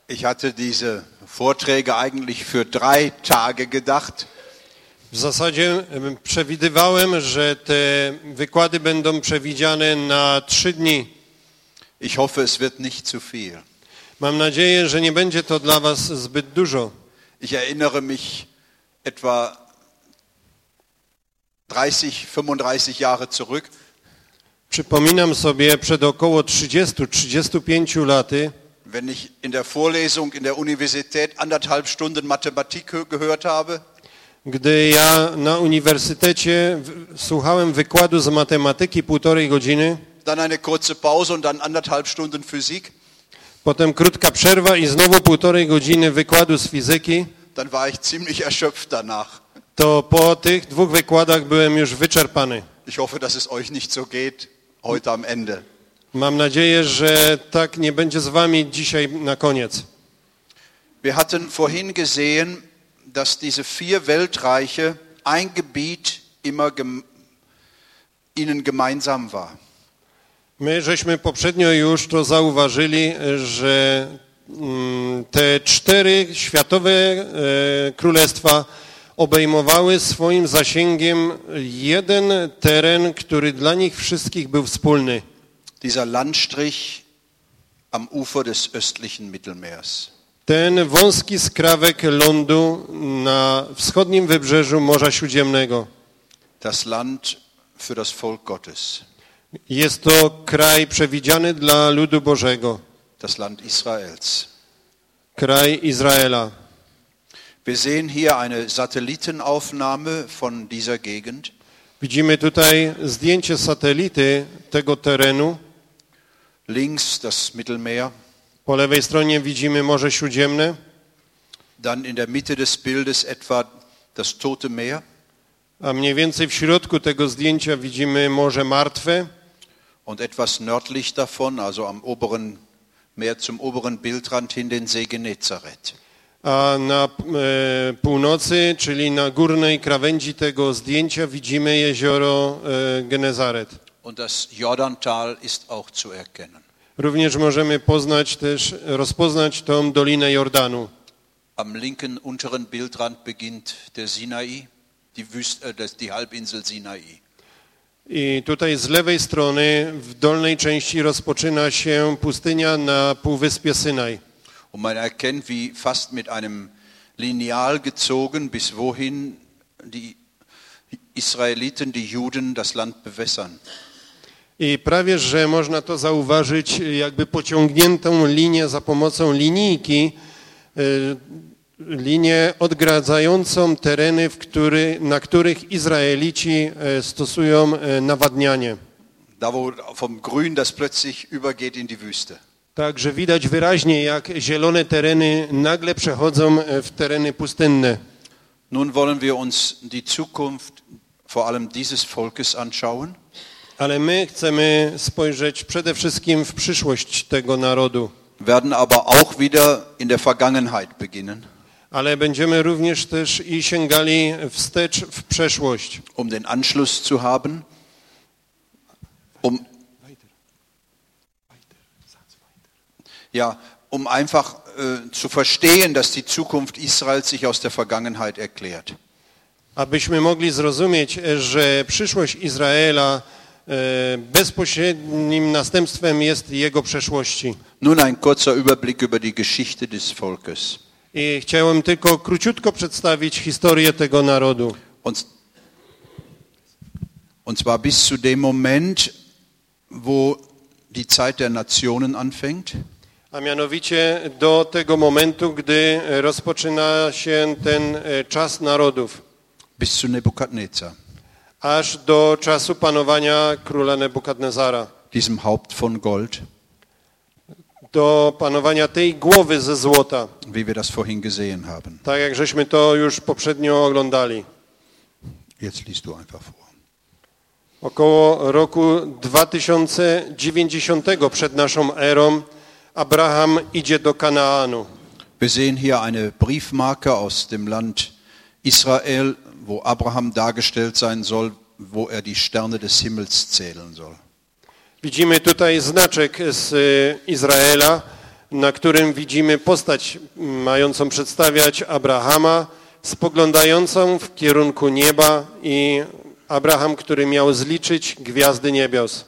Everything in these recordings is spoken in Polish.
Ich hatte diese Vorträge eigentlich für 3 Tage gedacht. W zasadzie przewidywałem, że te wykłady będą przewidziane na 3 dni. Ich hoffe, es wird nicht zu viel. Mam nadzieję, że nie będzie to dla was zbyt dużo. Ich erinnere mich etwa 30-35 Jahre zurück. Przypominam sobie przed około 30-35 laty, Wenn ich in der Vorlesung in der Universität 1,5 Stunden Mathematik gehört habe, gdy ja na uniwersytecie słuchałem wykładu z matematyki 1,5 godziny, dann eine kurze Pause und dann 1,5 Stunden Physik, potem krótka przerwa i znowu 1,5 godziny wykładu z fizyki, dann war ich ziemlich erschöpft danach. to po tych 2 wykładach byłem już wyczerpany. Ich hoffe, dass es euch nicht so geht heute am Ende. Mam nadzieję, że tak nie będzie z wami dzisiaj na koniec. Wir hatten vorhin gesehen, dass diese 4 Weltreiche ein Gebiet immer ihnen gemeinsam war. My żeśmy poprzednio już to zauważyli, że te 4 światowe królestwa obejmowały swoim zasięgiem jeden teren, który dla nich wszystkich był wspólny. Dieser Landstrich am Ufer des östlichen Mittelmeers. Ten wąski skrawek lądu na wschodnim wybrzeżu Morza Śródziemnego. Das Land für das Volk Gottes. Jest to kraj przewidziany dla ludu Bożego. Das Land Israels. Kraj Izraela. Wir sehen hier eine Satellitenaufnahme von dieser Gegend. Widzimy tutaj zdjęcie satelity tego terenu. Links das Mittelmeer. Po lewej stronie widzimy Morze Śródziemne. Dann in der Mitte des Bildes etwa das Tote Meer. A mniej więcej w środku tego zdjęcia widzimy Morze Martwe. Und etwas nördlich davon, also am oberen Meer zum oberen Bildrand hin den See Genezareth. A na północy, czyli na górnej krawędzi tego zdjęcia widzimy jezioro Genezaret. Und das Jordantal ist auch zu erkennen. Również możemy rozpoznać tą Dolinę Jordanu. Am linken unteren Bildrand beginnt der Sinai, die Halbinsel Sinai. I tutaj z lewej strony w dolnej części rozpoczyna się pustynia na półwyspie Synaj. Und man erkennt, wie fast mit einem Lineal gezogen, bis wohin die Israeliten, die Juden, das Land bewässern. I prawie, że można to zauważyć jakby pociągniętą linię za pomocą linijki, linię odgradzającą tereny, na których Izraelici stosują nawadnianie. Da wo vom Grün das plötzlich übergeht in die Wüste. Także widać wyraźnie, jak zielone tereny nagle przechodzą w tereny pustynne. Nun wollen wir uns die Zukunft vor allem dieses Volkes anschauen. Ale my chcemy spojrzeć przede wszystkim w przyszłość tego narodu. Werden aber auch wieder in der Vergangenheit beginnen. Ale będziemy również też i sięgali wstecz w przeszłość. Um den Anschluss zu haben. Um einfach zu verstehen, dass die Zukunft Israels sich aus der Vergangenheit erklärt. Abyśmy mogli zrozumieć, że przyszłość Izraela bezpośrednim następstwem jest jego przeszłości. Nun ein kurzer Überblick über die Geschichte des Volkes. I chciałem tylko króciutko przedstawić historię tego narodu. Und zwar bis zu dem Moment, wo die Zeit der Nationen anfängt. A mianowicie do tego momentu, gdy rozpoczyna się ten czas narodów. Bis zu Nebukadnezar. Aż do czasu panowania króla Nebukadnezara. Diesem Haupt von Gold. Do panowania tej głowy ze złota. Wie wir das vorhin gesehen haben. Tak jak żeśmy to już poprzednio oglądali. Jetzt liest du einfach vor. Około roku 2090 przed naszą erą Abraham idzie do Kanaanu. Wir sehen hier eine Briefmarke aus dem Land Israel, wo Abraham dargestellt sein soll, wo die Sterne des Himmels zählen soll. Widzimy tutaj znaczek z Izraela, na którym widzimy postać mającą przedstawiać Abrahama, spoglądającą w kierunku nieba i Abraham, który miał zliczyć gwiazdy niebios.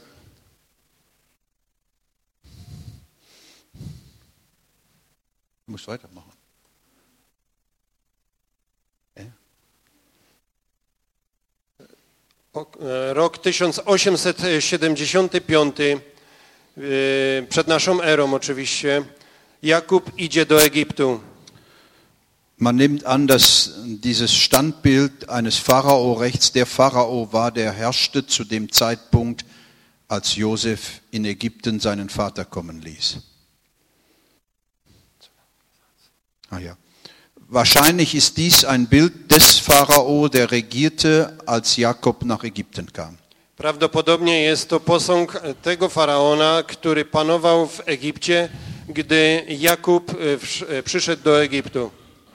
Du musst weitermachen. Rok 1875, przed naszą erą oczywiście, Jakub idzie do Egiptu. Man nimmt an, dass dieses Standbild eines Pharao rechts der Pharao war, der herrschte zu dem Zeitpunkt, als Josef in Ägypten seinen Vater kommen ließ. Ja. Wahrscheinlich ist dies ein Bild des Pharao, der regierte, als Jakob nach Ägypten kam. Prawdopodobnie jest to posąg tego faraona, który panował w Egipcie, gdy Jakub przyszedł do Egiptu.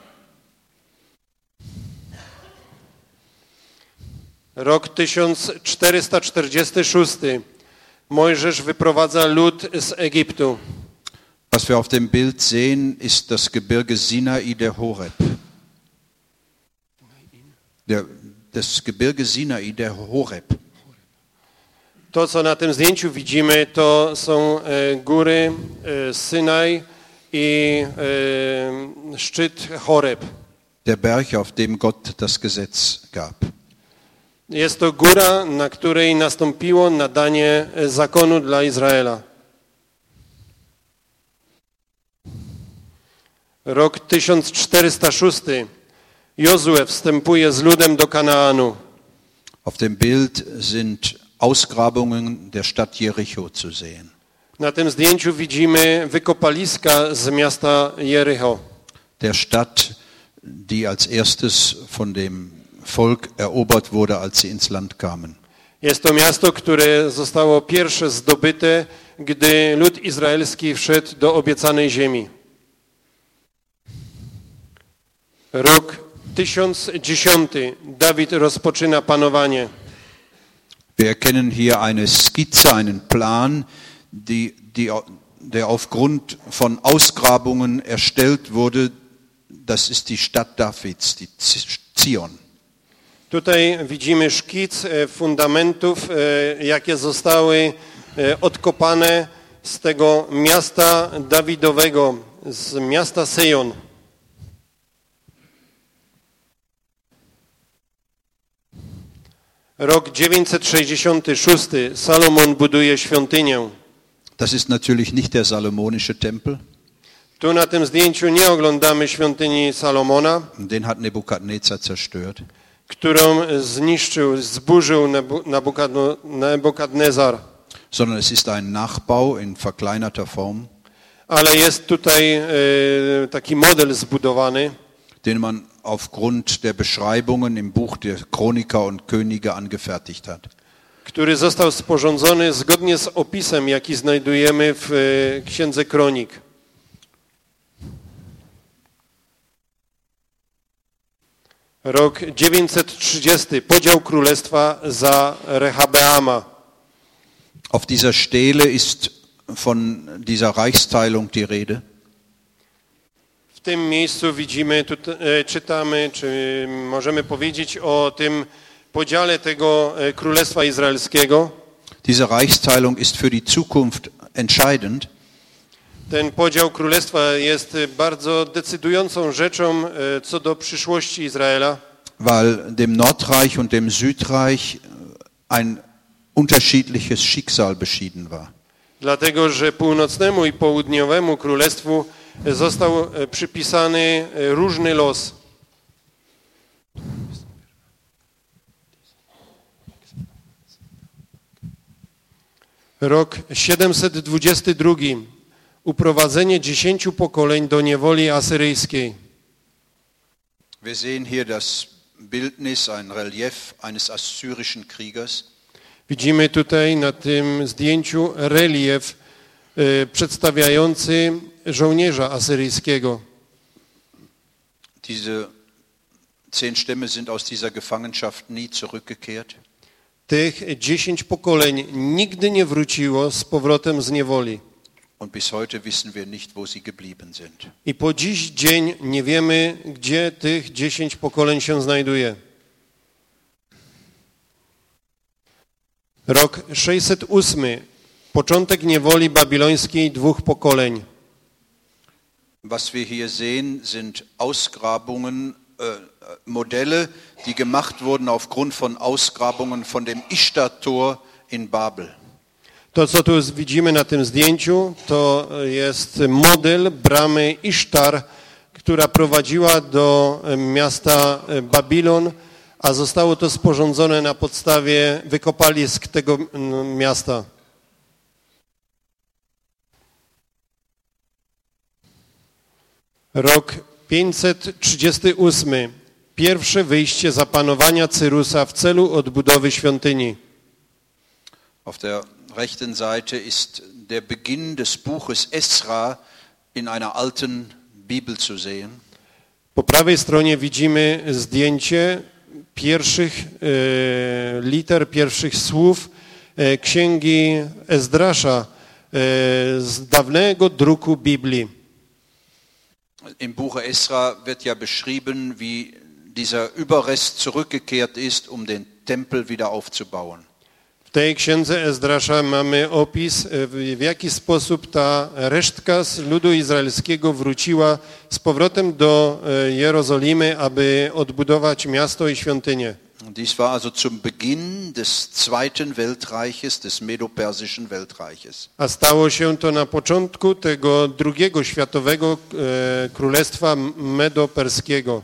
Rok 1446. Mojżesz wyprowadza lud z Egiptu. Was wir auf dem Bild sehen, ist das Gebirge Sinai der Horeb. Das Gebirge Sinai der Horeb. To, co na tym zdjęciu widzimy, to są góry Synaj i szczyt Horeb. Der Berg, auf dem Gott das Gesetz gab. Jest to góra, na której nastąpiło nadanie zakonu dla Izraela. Rok 1406. Jozue wstępuje z ludem do Kanaanu. Auf dem Bild sind Ausgrabungen der Stadt Jericho zu sehen. Na tym zdjęciu widzimy wykopaliska z miasta Jericho. Der Stadt, die als erstes von dem Volk erobert wurde, als sie ins Land kamen. Jest to miasto, które zostało pierwsze zdobyte, gdy lud izraelski wszedł do obiecanej ziemi. Rok 1010. Dawid rozpoczyna panowanie. Wir erkennen hier eine Skizze, einen Plan, der aufgrund von Ausgrabungen erstellt wurde. Das ist die Stadt Davids, die Zion. Tutaj widzimy szkic fundamentów, jakie zostały odkopane z tego miasta Dawidowego, z miasta Syjon. Rok 966. Salomon buduje świątynię. Das ist natürlich nicht der salomonische Tempel. Tu na tym zdjęciu nie oglądamy świątyni Salomona, Den hat Nebukadnezar zerstört. którą zniszczył, zburzył Nebukadnezar. Sondern es ist ein Nachbau in verkleinerter Form, Ale jest tutaj taki model zbudowany, den man aufgrund der Beschreibungen im Buch der Chroniker und Könige angefertigt hat. który został sporządzony zgodnie z opisem, jaki znajdujemy w Księdze Kronik. Rok 930. Podział królestwa za Rehabeama. Auf dieser Stele ist von dieser Reichsteilung die Rede. W tym miejscu widzimy, czytamy, czy możemy powiedzieć o tym podziale tego Królestwa Izraelskiego. Diese Reichsteilung ist für die Zukunft entscheidend, Ten podział królestwa jest bardzo decydującą rzeczą co do przyszłości Izraela, weil dem Nordreich und dem Südreich ein unterschiedliches Schicksal beschieden war. dlatego że północnemu i południowemu królestwu został przypisany różny los. Rok 722. Uprowadzenie 10 pokoleń do niewoli asyryjskiej. Wir sehen hier das Bildnis, ein Relief eines assyrischen Kriegers. Widzimy tutaj na tym zdjęciu relief przedstawiający żołnierza asyryjskiego. Diese 10 Stämme sind aus dieser Gefangenschaft nie zurückgekehrt. Tych 10 pokoleń nigdy nie wróciło z powrotem z niewoli. Und bis heute wissen wir nicht, wo sie geblieben sind. I po dziś dzień nie wiemy, gdzie tych 10 pokoleń się znajduje. Rok 608. Początek niewoli babilońskiej 2 pokoleń. Was wir hier sehen, sind Ausgrabungen, Modelle, die gemacht wurden aufgrund von Ausgrabungen von dem Ishtar-Tor in Babel. To, co tu widzimy na tym zdjęciu, to jest model bramy Isztar, która prowadziła do miasta Babilon, a zostało to sporządzone na podstawie wykopalisk tego miasta. Rok 538. Pierwsze wyjście zapanowania Cyrusa w celu odbudowy świątyni. Auf der rechten Seite ist der Beginn des Buches Esra in einer alten Bibel zu sehen. Po prawej stronie widzimy zdjęcie pierwszych liter, pierwszych słów księgi Ezdrasza z dawnego druku Biblii. Im Buche Esra wird ja beschrieben, wie dieser Überrest zurückgekehrt ist, um den Tempel wieder aufzubauen. W tej księdze Ezdrasza mamy opis, w jaki sposób ta resztka z ludu izraelskiego wróciła z powrotem do Jerozolimy, aby odbudować miasto i świątynię. Dies war also zum Beginn des Zweiten Weltreiches, des Medo-Persischen Weltreiches. A stało się to na początku tego drugiego światowego królestwa medo-perskiego.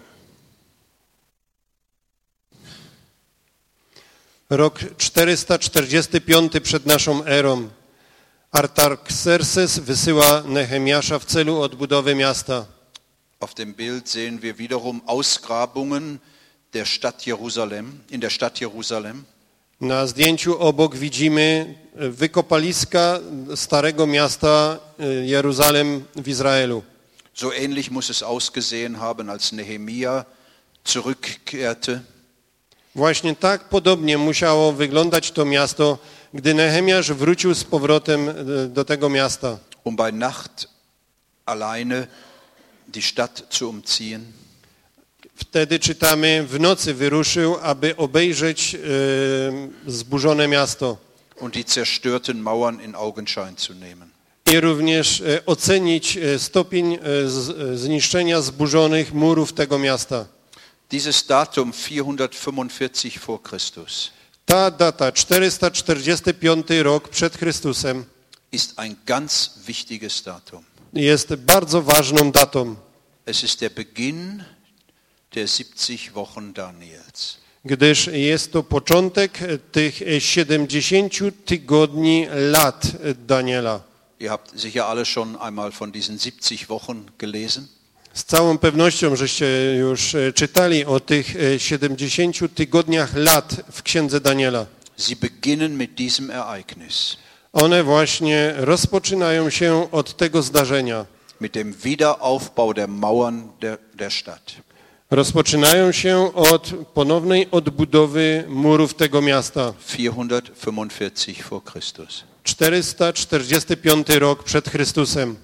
Rok 445 przed naszą erą. Artaxerxes wysyła Nehemiasza w celu odbudowy miasta. Auf dem Bild sehen wir wiederum Ausgrabungen der Stadt Jerusalem, in der Stadt Jerusalem. Na zdjęciu obok widzimy wykopaliska starego miasta Jeruzalem w Izraelu. So ähnlich muss es ausgesehen haben, als Nehemia zurückkehrte. Właśnie tak podobnie musiało wyglądać to miasto, gdy Nehemiasz wrócił z powrotem do tego miasta. Um bei Nacht alleine die Stadt zu umziehen. Wtedy czytamy, w nocy wyruszył, aby obejrzeć zburzone miasto. Und die zerstörten Mauern in Augenschein zu nehmen. I również ocenić stopień zniszczenia zburzonych murów tego miasta. Dieses Datum 445 vor Christus Ta data, 445 rok przed Chrystusem, ist ein ganz wichtiges Datum. jest bardzo ważną datą, Es ist der Beginn der 70 Wochen Daniels. gdyż jest to początek tych 70 tygodni lat Daniela. Ihr habt sicher alle schon einmal von diesen 70 Wochen gelesen. Z całą pewnością, żeście już czytali o tych 70 tygodniach lat w księdze Daniela. Sie beginnen mit diesem Ereignis, One właśnie rozpoczynają się od tego zdarzenia. mit dem Wiederaufbau der Mauern der Stadt. Rozpoczynają się od ponownej odbudowy murów tego miasta. 445 vor Christus. 445 rok przed Chrystusem.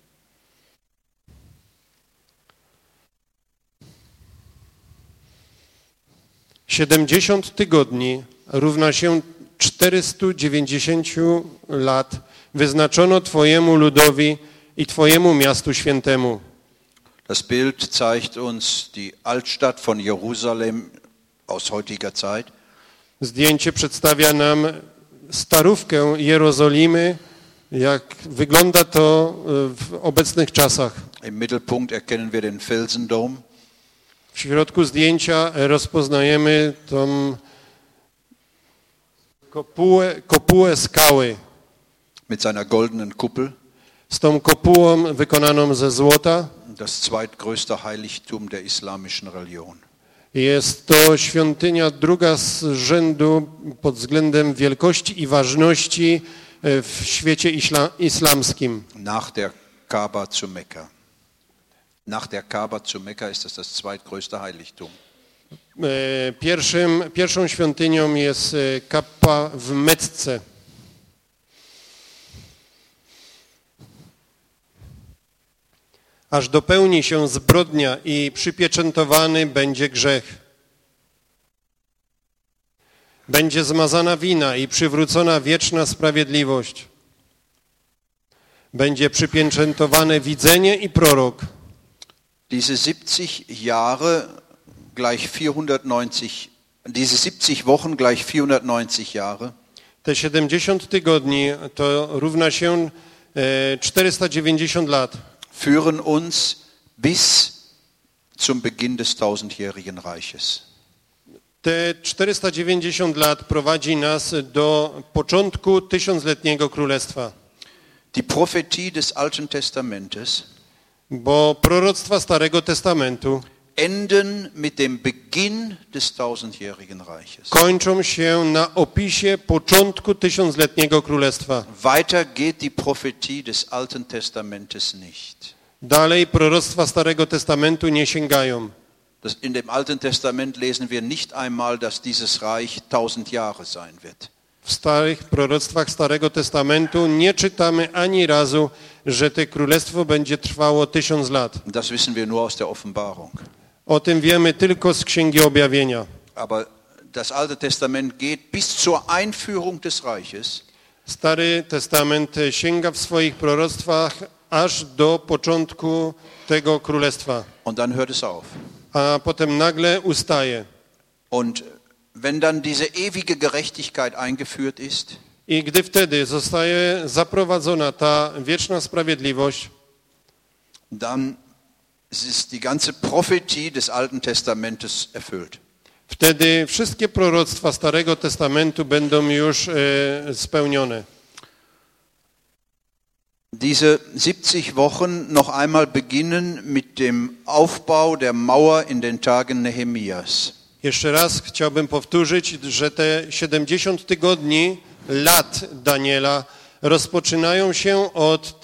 Siedemdziesiąt tygodni równa się 490 lat wyznaczono Twojemu ludowi i Twojemu miastu świętemu. Das Bild zeigt uns die Altstadt von Jerusalem aus heutiger Zeit. Zdjęcie przedstawia nam starówkę Jerozolimy, jak wygląda to w obecnych czasach. Im Mittelpunkt erkennen wir den Felsendom. W środku zdjęcia rozpoznajemy tą kopułę skały Mit seiner goldenen Kuppel, z tą kopułą wykonaną ze złota. das zweitgrößte Heiligtum der islamischen Religion. Jest to świątynia druga z rzędu pod względem wielkości i ważności w świecie islamskim. Nach der Kaaba zu Mekka. Nach der Kaaba zu Mekka ist das zweitgrößte Heiligtum. Pierwszą świątynią jest Kappa w Mecce. aż dopełni się zbrodnia i przypieczętowany będzie grzech. Będzie zmazana wina i przywrócona wieczna sprawiedliwość. Będzie przypieczętowane widzenie i prorok. Diese 70 Jahre gleich 490, diese 70 Wochen gleich 490 Jahre. Te 70 tygodni to równa się 490 lat. Führen uns bis zum Beginn des tausendjährigen Reiches. Te 490 lat prowadzi nas do początku tysiącletniego królestwa. Die Prophetie des Alten Testamentes Bo proroctwa Starego Testamentu enden mit dem Beginn des tausendjährigen Reiches. kończą się na opisie początku tysiącletniego królestwa. Weiter geht die Prophetie des Alten Testamentes nicht. Dalej proroctwa Starego Testamentu nie sięgają. In dem Alten Testament lesen wir nicht einmal, dass dieses Reich 1000 Jahre sein wird. W starych proroctwach Starego Testamentu nie czytamy ani razu, że to królestwo będzie trwało 1000 lat. Das wissen wir nur aus der Offenbarung. O tym wiemy tylko z Księgi Objawienia. Aber das Alte Testament geht bis zur Einführung des Reiches. Stary Testament sięga w swoich proroctwach aż do początku tego królestwa, Und dann hört es auf. a potem nagle ustaje. Und wenn dann diese ewige Gerechtigkeit eingeführt ist, I gdy wtedy zostaje zaprowadzona ta wieczna sprawiedliwość, dann ist die ganze Prophetie des Alten Testamentes erfüllt. wtedy wszystkie proroctwa Starego Testamentu będą już spełnione. Diese 70 Wochen noch einmal beginnen mit dem Aufbau der Mauer in den Tagen Nehemias. Jeszcze raz chciałbym powtórzyć, że te 70 tygodni lat Daniela rozpoczynają się od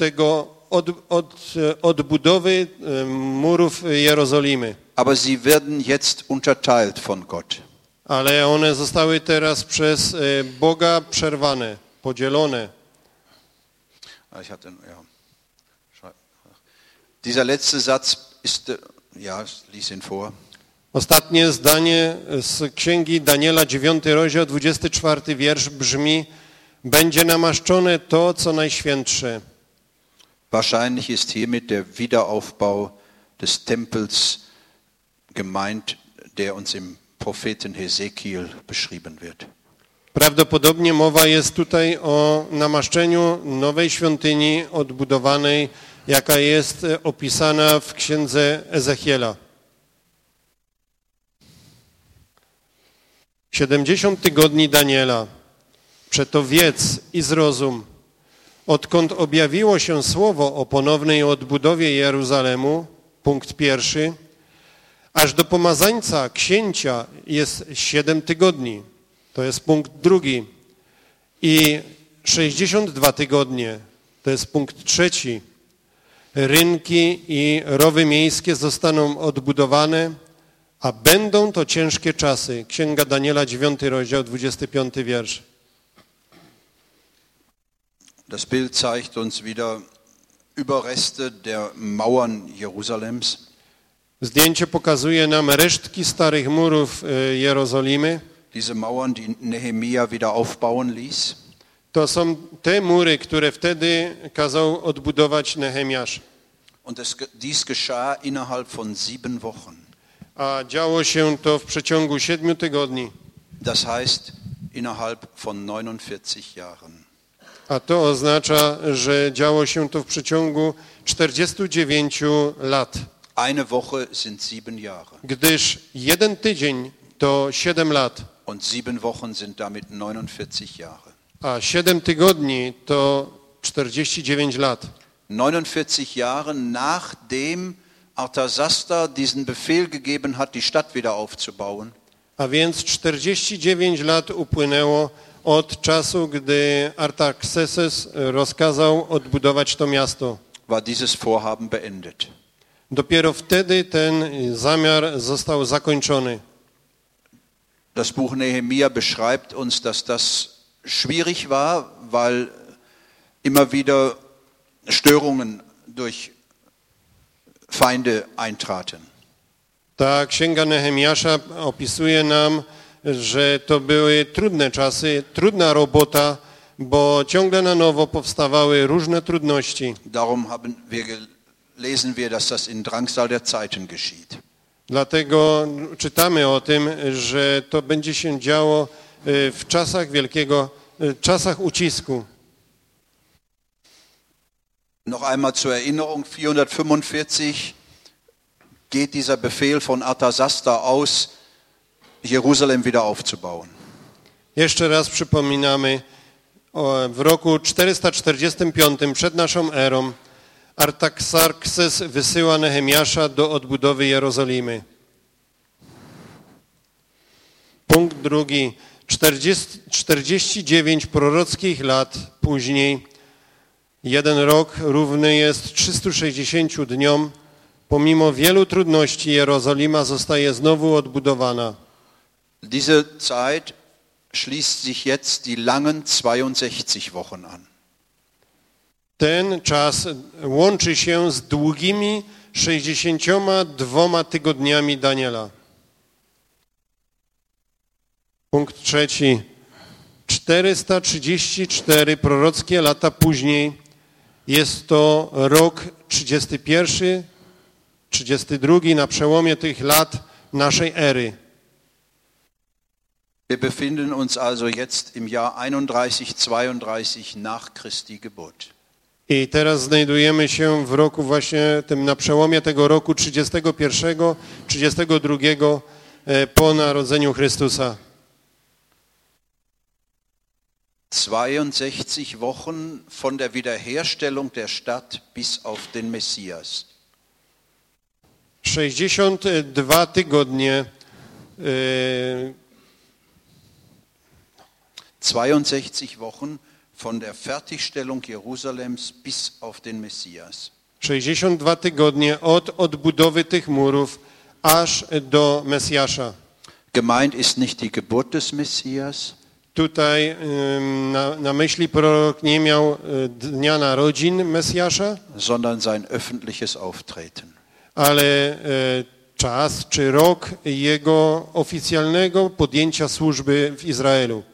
odbudowy murów Jerozolimy. Aber sie werden jetzt unterteilt von Gott. Ale one zostały teraz przez Boga przerwane, podzielone. Ich hatte, ja. Dieser letzte Satz ist, ja, lies ihn vor. Ostatnie zdanie z Księgi Daniela, 9 rozdział, 24 wiersz brzmi: będzie namaszczone to, co najświętsze. Wahrscheinlich ist hiermit der Wiederaufbau des Tempels gemeint, der uns im Propheten Hesekiel beschrieben wird. Prawdopodobnie mowa jest tutaj o namaszczeniu nowej świątyni odbudowanej, jaka jest opisana w księdze Ezechiela. 70 tygodni Daniela. Przeto wiedz i zrozum, odkąd objawiło się słowo o ponownej odbudowie Jeruzalemu, punkt 1, aż do pomazańca księcia jest 7 tygodni. To jest punkt 2. I 62 tygodnie, to jest punkt 3. Rynki i rowy miejskie zostaną odbudowane, a będą to ciężkie czasy. Księga Daniela, 9 rozdział, 25 wiersz. Das Bild zeigt uns wieder Überreste der Mauern Jerusalems. Zdjęcie pokazuje nam resztki starych murów Jerozolimy. Diese Mauern, die Nehemia wieder aufbauen ließ. To są te mury, które wtedy kazał odbudować Nehemiasz. Und dies geschah innerhalb von 7 Wochen. A działo się to w przeciągu 7 tygodni. Das heißt innerhalb von 49 Jahren. A to oznacza, że działo się to w przeciągu 49 lat. Eine Woche sind 7 Jahre. Gdyż jeden tydzień to 7 lat, Und 7 Wochen sind damit 49 Jahre. a 7 tygodni to 49 lat. 49 Jahre nachdem Artasasta diesen Befehl gegeben hat, die Stadt wieder aufzubauen. A więc 49 lat upłynęło od czasu, gdy Artaxerxes rozkazał odbudować to miasto. War dieses Vorhaben beendet. Dopiero wtedy ten zamiar został zakończony. Das Buch Nehemia beschreibt uns, dass das schwierig war, weil immer wieder Störungen durch Feinde eintraten. Ta księga Nehemiasza opisuje nam, że to były trudne czasy, trudna robota, bo ciągle na nowo powstawały różne trudności. Darum lesen wir, dass das in Drangsal der Zeiten geschieht. Dlatego czytamy o tym, że to będzie się działo w czasach ucisku. Noch einmal zur Erinnerung, 445 geht dieser Befehl von Artasasta aus, Jerusalem wieder aufzubauen. Jeszcze raz przypominamy, w roku 445 przed naszą erą Artaxerxes wysyła Nehemiasza do odbudowy Jerozolimy. Punkt drugi. 49 prorockich lat później, jeden rok równy jest 360 dniom, pomimo wielu trudności Jerozolima zostaje znowu odbudowana. Diese Zeit schließt sich jetzt die langen 62 Wochen an. Ten czas łączy się z długimi 62 tygodniami Daniela. Punkt trzeci. 434 prorockie lata później jest to rok 31, 32 na przełomie tych lat naszej ery. Wir befinden uns also jetzt im Jahr 31-32 nach Christi Geburt. I teraz znajdujemy się w roku właśnie tym na przełomie tego roku 31, 32 po narodzeniu Chrystusa. 62 Wochen von der Wiederherstellung der Stadt bis auf den Messias. 62 tygodnie 62 Wochen von der Fertigstellung Jerusalems bis auf den Messias. 62 tygodnie od odbudowy tych murów aż do Mesjasza. Gemeint ist nicht die Geburt des Messias, Tutaj na myśli prorok nie miał dnia narodzin Mesjasza, sondern sein öffentliches Auftreten. ale czas czy rok jego oficjalnego podjęcia służby w Izraelu.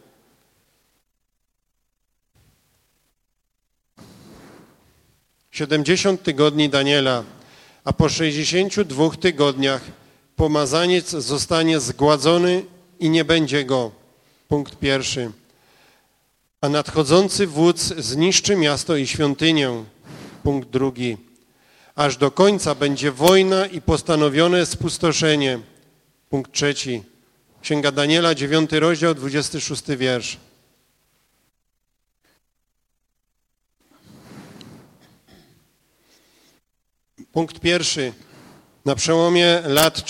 Siedemdziesiąt tygodni Daniela, a po 62 tygodniach pomazaniec zostanie zgładzony i nie będzie go. Punkt pierwszy. A nadchodzący wódz zniszczy miasto i świątynię. Punkt drugi. Aż do końca będzie wojna i postanowione spustoszenie. Punkt trzeci. Księga Daniela, 9 rozdział, 26 wiersz. Punkt pierwszy. Na przełomie lat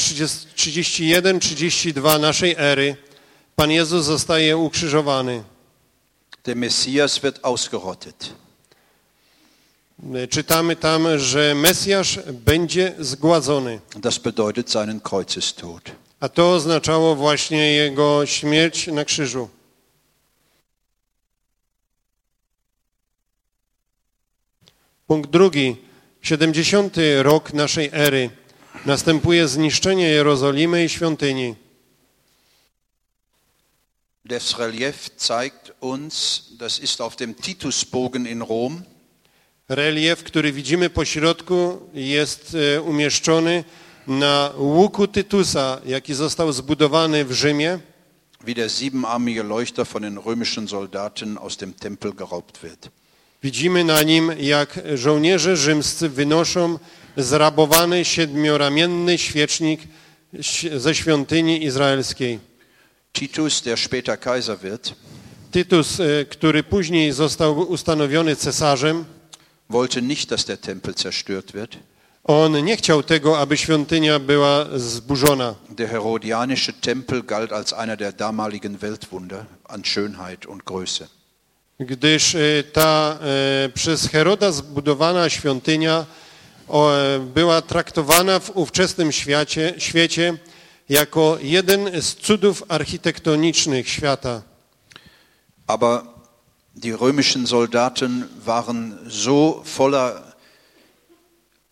31-32 naszej ery Pan Jezus zostaje ukrzyżowany. Der Messias wird ausgerottet. Czytamy tam, że Mesjasz będzie zgładzony. Das bedeutet seinen Kreuzestod. A to oznaczało właśnie jego śmierć na krzyżu. Punkt drugi. 70. rok naszej ery. Następuje zniszczenie Jerozolimy i świątyni. Das Relief zeigt uns, das ist auf dem Titusbogen in Rom. Relief, który widzimy po środku, jest umieszczony na łuku Tytusa, jaki został zbudowany w Rzymie. Wie der siebenarmige Leuchter von den römischen Soldaten aus dem Tempel geraubt wird. Widzimy na nim, jak żołnierze rzymscy wynoszą zrabowany siedmioramienny świecznik ze świątyni izraelskiej. Titus, der später Kaiser wird, Tytus, który później został ustanowiony cesarzem, wollte nicht, dass der Tempel zerstört wird. on nie chciał tego, aby świątynia była zburzona. Der herodianische Tempel galt als einer der damaligen Weltwunder an Schönheit und Größe. Gdyż ta przez Heroda zbudowana świątynia była traktowana w ówczesnym świecie jako jeden z cudów architektonicznych świata. Aber die römischen Soldaten waren so voller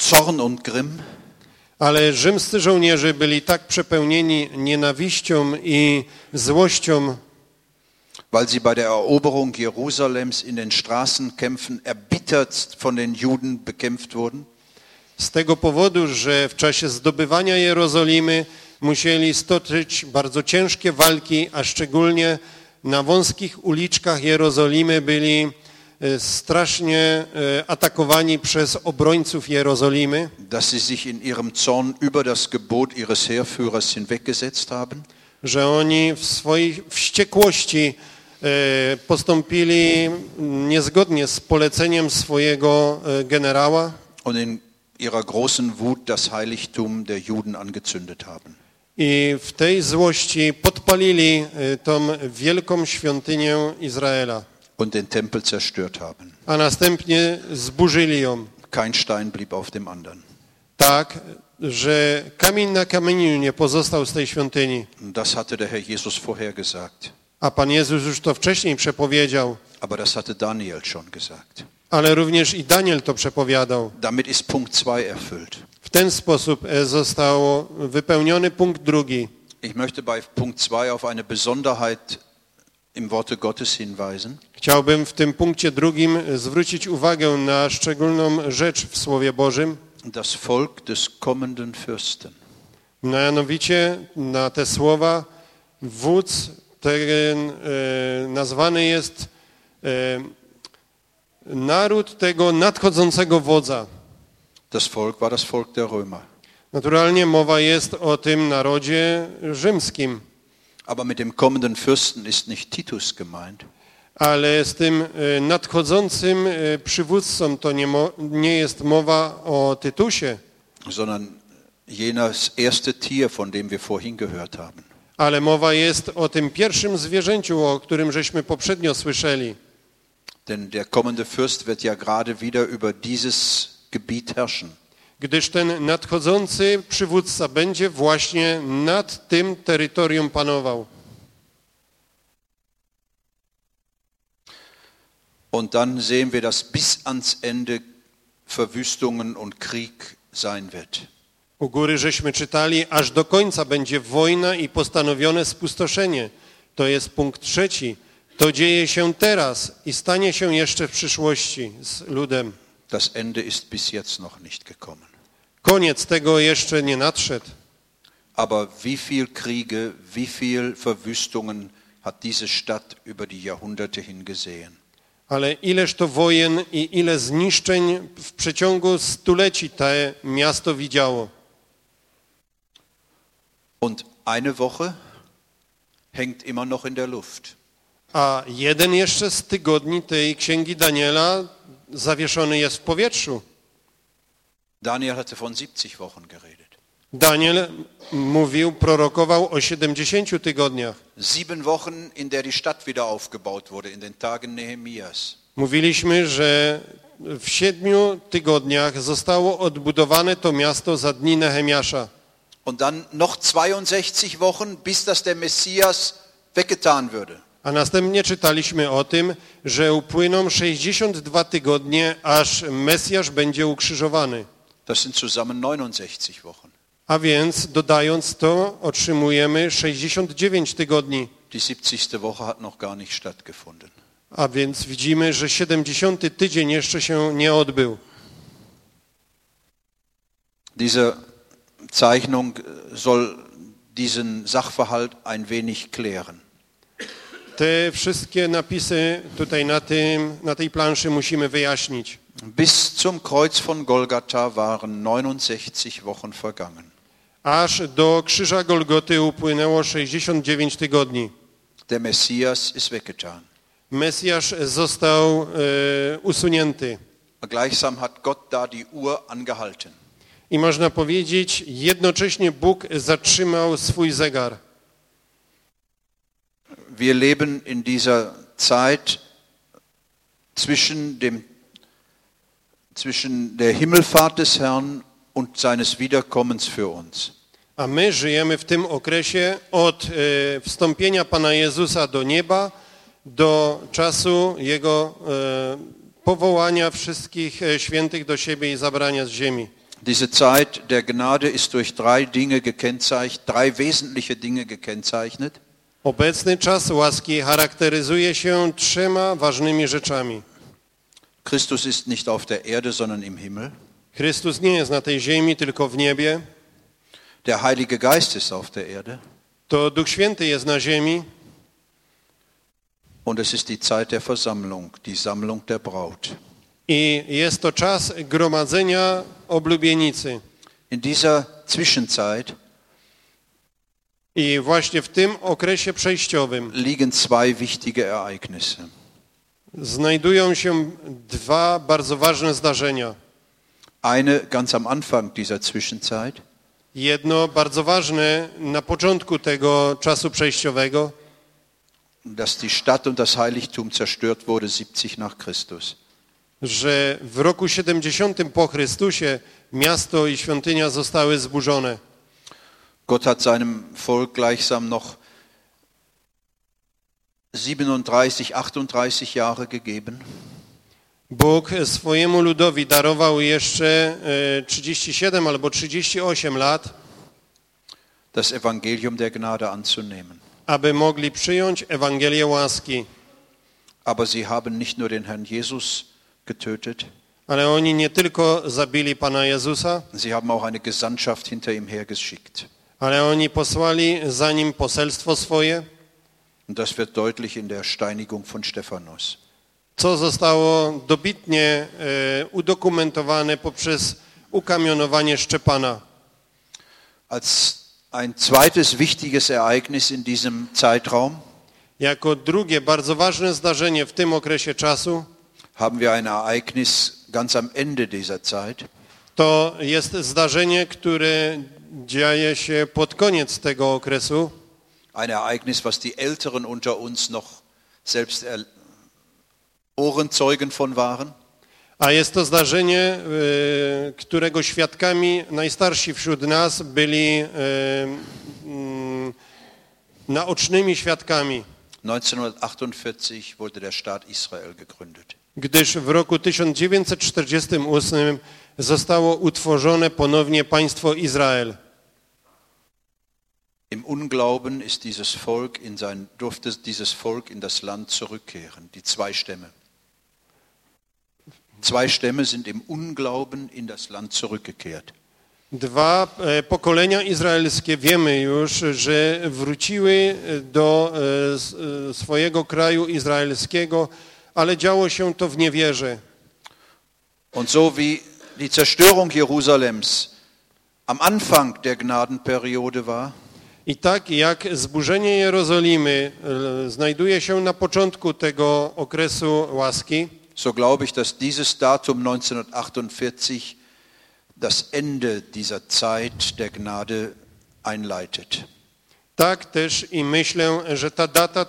Zorn und Grimm, Ale rzymscy żołnierze byli tak przepełnieni nienawiścią i złością, weil sie bei der Eroberung Jerusalems in den Straßenkämpfen erbittert von den Juden bekämpft wurden. z tego powodu, że w czasie zdobywania Jerozolimy musieli stoczyć bardzo ciężkie walki, a szczególnie na wąskich uliczkach Jerozolimy byli strasznie atakowani przez obrońców Jerozolimy, Dass sie sich in ihrem Zorn über das Gebot ihres Heerführers hinweggesetzt haben. że oni w swojej wściekłości postąpili niezgodnie z poleceniem swojego generała Und in ihrer großen Wut das Heiligtum der Juden angezündet haben. i w tej złości podpalili tą wielką świątynię Izraela, Und den Tempel zerstört haben. a następnie zburzyli ją Kein Stein blieb auf dem anderen. tak, że kamień na kamieniu nie pozostał z tej świątyni. Und das hatte der Herr Jesus vorhergesagt. A Pan Jezus już to wcześniej przepowiedział, Aber das hatte Daniel schon gesagt. ale również i Daniel to przepowiadał. Damit ist Punkt 2 erfüllt. W ten sposób został wypełniony punkt drugi. Ich möchte bei Punkt 2 auf eine Besonderheit im Worte Gottes hinweisen. Chciałbym w tym punkcie drugim zwrócić uwagę na szczególną rzecz w Słowie Bożym, Das Volk des kommenden Fürsten. mianowicie na te słowa wódz ten nazwany jest naród tego nadchodzącego wodza. Das Volk war das Volk der Römer. Naturalnie mowa jest o tym narodzie rzymskim, Aber mit dem kommenden Fürsten ist nicht Titus gemeint, ale z tym nadchodzącym przywódcą to nie jest mowa o Tytusie, sondern jenes erste Tier, von dem wir vorhin gehört haben. ale mowa jest o tym pierwszym zwierzęciu, o którym żeśmy poprzednio słyszeli. Denn der kommende Fürst wird ja gerade wieder über dieses Gebiet herrschen. Gdyż ten nadchodzący przywódca będzie właśnie nad tym terytorium panował. Und dann sehen wir, dass bis ans Ende Verwüstungen und Krieg sein wird. U góry żeśmy czytali, aż do końca będzie wojna i postanowione spustoszenie. To jest punkt trzeci. To dzieje się teraz i stanie się jeszcze w przyszłości z ludem. Das Ende ist bis jetzt noch nicht gekommen. Koniec tego jeszcze nie nadszedł. Aber wie viel Kriege, wie viel Verwüstungen hat diese Stadt über die Jahrhunderte hingesehen? Ale ileż to wojen i ile zniszczeń w przeciągu stuleci to miasto widziało. Und eine Woche hängt immer noch in der Luft. A jeden jeszcze z tygodni tej księgi Daniela zawieszony jest w powietrzu. Daniel hatte von 70 Wochen geredet. Daniel mówił, prorokował o 70 tygodniach. 7 Wochen, in der die Stadt wieder aufgebaut wurde, in den Tagen Nehemias. Mówiliśmy, że w 7 tygodniach zostało odbudowane to miasto za dni Nehemiasza. Und dann noch 62 Wochen, bis das der Messias weggetan würde. A następnie czytaliśmy o tym, że upłyną 62 tygodnie, aż Mesjasz będzie ukrzyżowany. Das sind zusammen 69 Wochen. A więc dodając to otrzymujemy 69 tygodni. Die 70. Woche hat noch gar nicht stattgefunden. A więc widzimy, że 70 tydzień jeszcze się nie odbył. Diese Zeichnung soll diesen Sachverhalt ein wenig klären. Te wszystkie napisy tutaj na tej planszy musimy wyjaśnić. Bis zum Kreuz von Golgatha waren 69 Wochen vergangen. Aż do krzyża Golgoty upłynęło 69 tygodni. Der Messias ist weggetan. Mesjasz został usunięty. Gleichsam hat Gott da die Uhr angehalten. I można powiedzieć, jednocześnie Bóg zatrzymał swój zegar. Wir leben in dieser Zeit zwischen der Himmelfahrt des Herrn und seines Wiederkommens für uns. A my żyjemy w tym okresie od wstąpienia Pana Jezusa do nieba do czasu Jego powołania wszystkich świętych do siebie i zabrania z ziemi. Diese Zeit der Gnade ist durch drei wesentliche Dinge gekennzeichnet. Obecny czas łaski charakteryzuje się trzema ważnymi rzeczami. Christus ist nicht auf der Erde, sondern im Himmel. Chrystus nie jest na tej ziemi, tylko w niebie. Der Heilige Geist ist auf der Erde. To Duch Święty jest na ziemi. Und es ist die Zeit der Versammlung, die Sammlung der Braut. I jest to czas gromadzenia oblubienicy. In dieser Zwischenzeit I właśnie w tym okresie przejściowym liegen zwei wichtige Ereignisse. znajdują się dwa bardzo ważne zdarzenia. Eine ganz am Anfang dieser Zwischenzeit, Jedno bardzo ważne na początku tego czasu przejściowego, dass die Stadt und das Heiligtum zerstört wurde 70 nach Christus. że w roku 70 po Chrystusie miasto i świątynia zostały zburzone. Gott hat seinem Volk gleichsam noch 37, 38 Jahre gegeben. Bóg swojemu ludowi darował jeszcze 37 albo 38 lat, Das Evangelium der Gnade anzunehmen. aby mogli przyjąć Ewangelię łaski. Aber sie haben nicht nur den Herrn Jesus getötet, Ale oni nie tylko zabili Pana Jezusa, sie haben auch eine Gesandtschaft hinter ihm hergeschickt. ale oni posłali za nim poselstwo swoje, Und das wird deutlich in der Steinigung von Stephanus. co zostało dobitnie udokumentowane poprzez ukamionowanie Szczepana. Als ein zweites wichtiges Ereignis in diesem Zeitraum Jako drugie bardzo ważne zdarzenie w tym okresie czasu haben wir ein Ereignis ganz am Ende dieser Zeit. to jest zdarzenie, które dzieje się pod koniec tego okresu. Ein Ereignis, was die Älteren unter uns noch selbst Ohrenzeugen von waren. A jest to zdarzenie, którego świadkami najstarsi wśród nas byli naocznymi świadkami. 1948 wurde der Staat Israel gegründet. Gdyż w roku 1948 zostało utworzone ponownie państwo Izrael. Im Unglauben ist durfte dieses Volk in das Land zurückkehren, die zwei Stämme. Zwei Stämme sind im Unglauben in das Land zurückgekehrt. Dwa pokolenia izraelskie wiemy już, że wróciły do swojego kraju izraelskiego, ale działo się to w niewierze. Und so wie die Zerstörung Jerusalems am Anfang der Gnadenperiode war, I tak jak zburzenie Jerozolimy znajduje się na początku tego okresu łaski, so glaube ich, dass dieses Datum 1948 das Ende dieser Zeit der Gnade einleitet. tak też i myślę, że ta data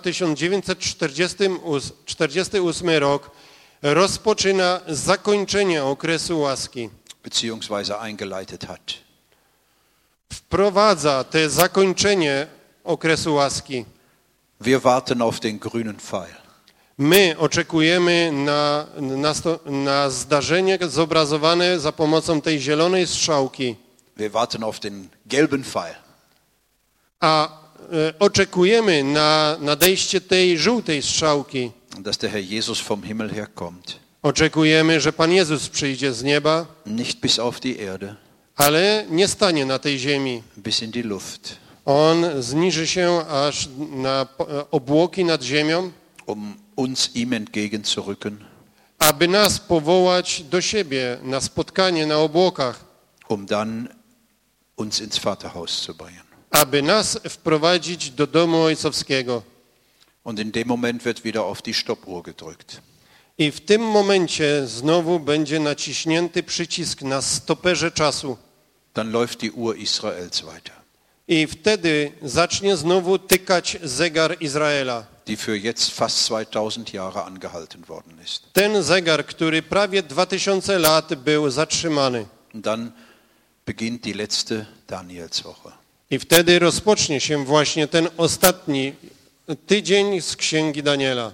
1948 rok rozpoczyna zakończenie okresu łaski. Beziehungsweise eingeleitet hat. Wprowadza te zakończenie okresu łaski. Wir warten auf den grünen Pfeil. My oczekujemy na zdarzenie zobrazowane za pomocą tej zielonej strzałki, Wir warten auf den gelben Pfeil. a oczekujemy na nadejście tej żółtej strzałki. Dass der Herr Jesus vom Himmel her kommt. Oczekujemy, że Pan Jezus przyjdzie z nieba, Nicht bis auf die Erde, ale nie stanie na tej ziemi. bis in die Luft, On zniży się aż na obłoki nad ziemią, uns ihm entgegenzurücken, aby nas powołać do siebie na spotkanie na obłokach, dann uns ins Vaterhaus zu bringen. aby nas wprowadzić do domu ojcowskiego. Und in dem Moment wird wieder auf die Stoppuhr gedrückt. I w tym momencie znowu będzie naciśnięty przycisk na stoperze czasu. Dann läuft die Uhr Israels weiter, I wtedy zacznie znowu tykać zegar Izraela. die für jetzt fast 2000 Jahre angehalten worden ist. Ten zegar, który prawie 2000 lat był zatrzymany. Und dann beginnt die letzte Danielswoche. I wtedy rozpocznie się właśnie ten ostatni tydzień z Księgi Daniela.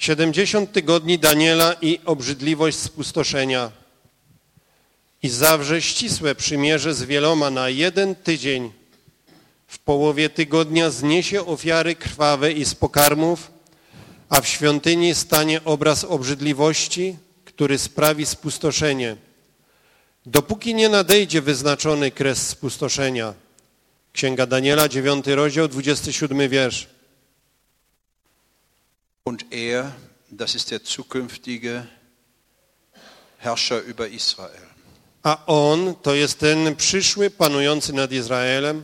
70 tygodni Daniela i obrzydliwość spustoszenia. I zawrze ścisłe przymierze z wieloma na 1 tydzień. W połowie tygodnia zniesie ofiary krwawe i z pokarmów, a w świątyni stanie obraz obrzydliwości, który sprawi spustoszenie, dopóki nie nadejdzie wyznaczony kres spustoszenia. Księga Daniela, 9 rozdział, 27 wiersz. Und er, das ist der zukünftige Herrscher über Israel. A on to jest ten przyszły panujący nad Izraelem.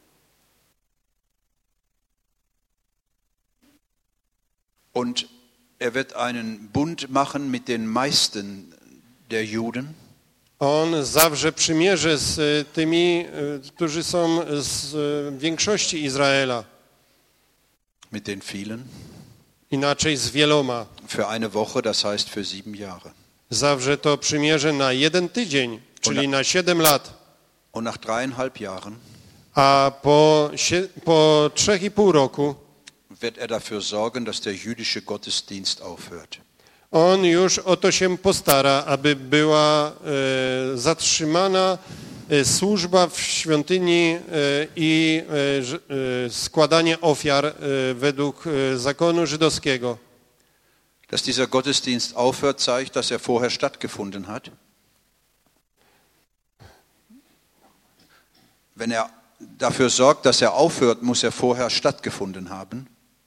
Und er wird einen Bund machen mit den meisten der Juden. On zawrze przymierze z tymi, którzy są z większości Izraela. Mit den vielen. Inaczej z wieloma. Für eine Woche, das heißt für 7 Jahre. Zawrze to przymierze na 1 tydzień, czyli na 7 lat. Und nach 3,5 Jahren A po 3,5 roku wird er dafür sorgen, dass der jüdische Gottesdienst aufhört. on już o to się postara, aby była zatrzymana służba w świątyni i składanie ofiar według zakonu żydowskiego. Dass dieser Gottesdienst aufhört, zeigt, dass er vorher stattgefunden hat. Wenn er dafür sorgt, dass er aufhört, muss er vorher stattgefunden haben.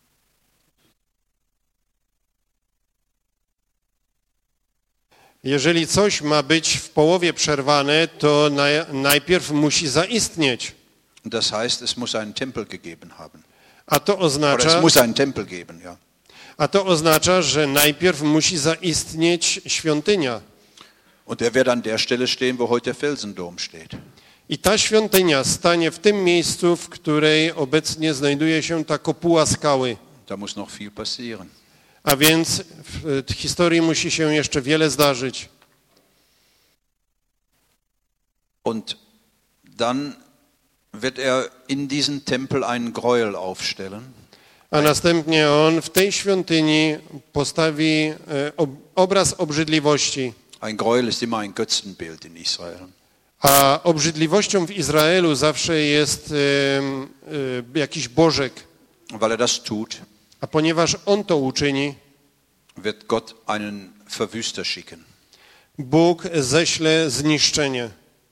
Jeżeli coś ma być w połowie przerwane, to najpierw musi zaistnieć. Das heißt, es muss einen Tempel gegeben haben. A to Oder es oznacza, muss einen Tempel geben, ja. że najpierw musi zaistnieć świątynia. Und der wird an der Stelle stehen, wo heute der Felsendom steht. I ta świątynia stanie w tym miejscu, w której obecnie znajduje się ta kopuła skały. Da muss noch viel passieren. A więc w historii musi się jeszcze wiele zdarzyć. Und dann wird er in diesen Tempel einen Gräuel aufstellen. A następnie on w tej świątyni postawi obraz obrzydliwości. Ein Gräuel ist immer ein Götzenbild in Israel. A obrzydliwością w Izraelu zawsze jest jakiś bożek. Weil er das tut, A ponieważ on to uczyni, wird Gott einen Verwüster schicken. Bóg ześle zniszczenie.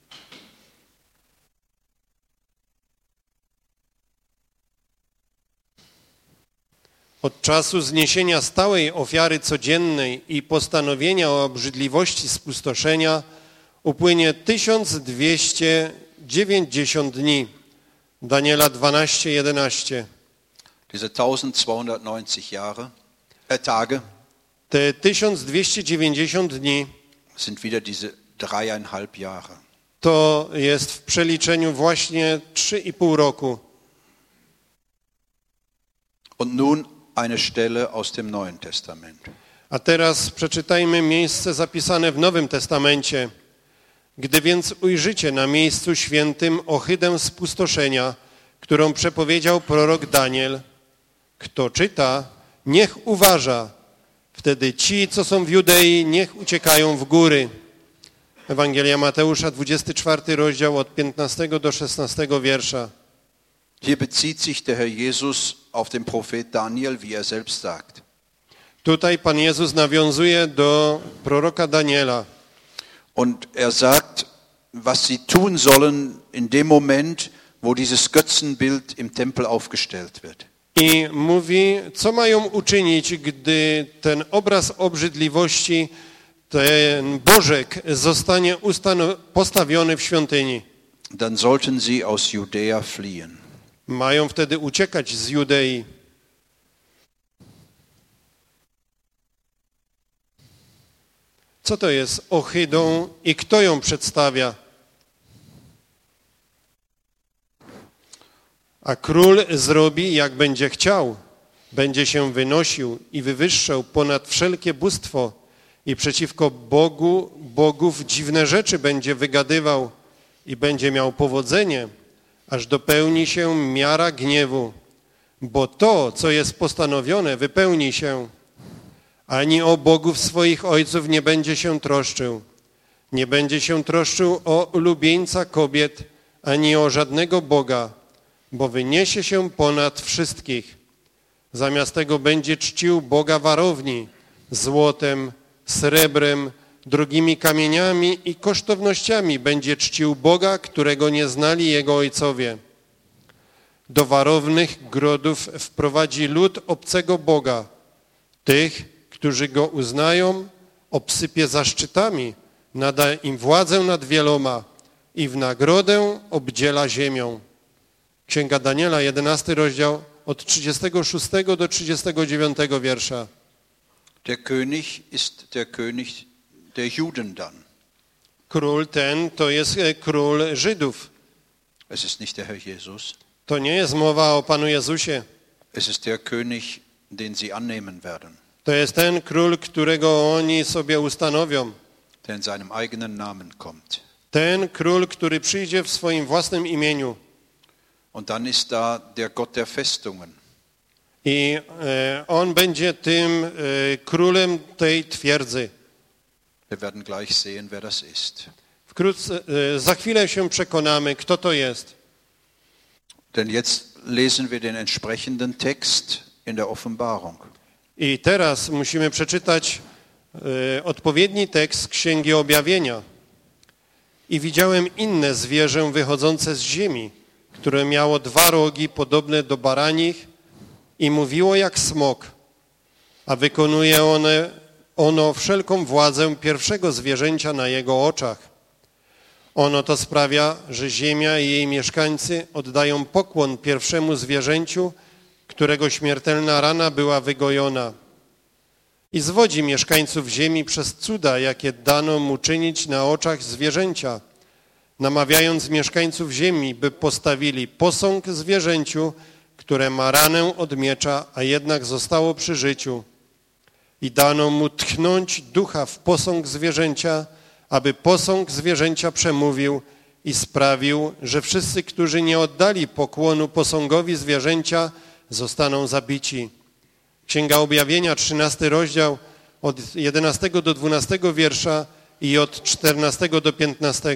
Od czasu zniesienia stałej ofiary codziennej i postanowienia o obrzydliwości spustoszenia upłynie 1290 dni. Daniela 12:11. Diese 1290 Tage Te 1290 dni sind wieder diese 3,5 Jahre. to jest w przeliczeniu właśnie 3,5 roku. Und nun eine Stelle aus dem Neuen Testament. A teraz przeczytajmy miejsce zapisane w Nowym Testamencie. Gdy więc ujrzycie na miejscu świętym ohydę spustoszenia, którą przepowiedział prorok Daniel, kto czyta, niech uważa. Wtedy ci, co są w Judei, niech uciekają w góry. Ewangelia Mateusza, 24 rozdział od 15 do 16 wiersza. Hier bezieht sich der Herr Jesus auf den Prophet Daniel, wie er selbst sagt. Tutaj Pan Jezus nawiązuje do proroka Daniela. Und er sagt, was sie tun sollen in dem Moment, wo dieses Götzenbild im Tempel aufgestellt wird. I mówi, co mają uczynić, gdy ten obraz obrzydliwości, ten bożek zostanie postawiony w świątyni. Dann sollten sie aus Judäa fliehen. Mają wtedy uciekać z Judei. Co to jest ohydą i kto ją przedstawia? A król zrobi, jak będzie chciał. Będzie się wynosił i wywyższał ponad wszelkie bóstwo i przeciwko Bogu, bogów dziwne rzeczy będzie wygadywał i będzie miał powodzenie, aż dopełni się miara gniewu. Bo to, co jest postanowione, wypełni się. ani o bogów swoich ojców nie będzie się troszczył. Nie będzie się troszczył o ulubieńca kobiet, ani o żadnego Boga, bo wyniesie się ponad wszystkich. Zamiast tego będzie czcił Boga warowni, złotem, srebrem, drogimi kamieniami i kosztownościami będzie czcił Boga, którego nie znali jego ojcowie. Do warownych grodów wprowadzi lud obcego Boga. Tych, którzy go uznają, obsypie zaszczytami, nada im władzę nad wieloma i w nagrodę obdziela ziemią. Księga Daniela, 11 rozdział, od 36 do 39 wiersza. Der König ist der König der Juden dann. Król ten to jest król Żydów. Es ist nicht der Herr Jesus. To nie jest mowa o Panu Jezusie. Es ist der König, den sie annehmen werden, To jest ten król, którego oni sobie ustanowią. der in seinem eigenen Namen kommt. Ten król, który przyjdzie w swoim własnym imieniu. Und dann ist da der Gott der Festungen. I on będzie tym królem tej twierdzy. Wir werden gleich sehen, wer das ist. Wkrótce, za chwilę się przekonamy, kto to jest. Denn jetzt lesen wir den entsprechenden Text in der Offenbarung. I teraz musimy przeczytać odpowiedni tekst Księgi Objawienia. I widziałem inne zwierzę wychodzące z ziemi, które miało 2 rogi podobne do baranich i mówiło jak smok, a wykonuje ono wszelką władzę pierwszego zwierzęcia na jego oczach. Ono to sprawia, że ziemia i jej mieszkańcy oddają pokłon pierwszemu zwierzęciu, którego śmiertelna rana była wygojona. I zwodzi mieszkańców ziemi przez cuda, jakie dano mu czynić na oczach zwierzęcia, namawiając mieszkańców ziemi, by postawili posąg zwierzęciu, które ma ranę od miecza, a jednak zostało przy życiu. I dano mu tchnąć ducha w posąg zwierzęcia, aby posąg zwierzęcia przemówił i sprawił, że wszyscy, którzy nie oddali pokłonu posągowi zwierzęcia, zostaną zabici. Księga Objawienia, 13 rozdział, od 11 do 12 wiersza i od 14 do 15.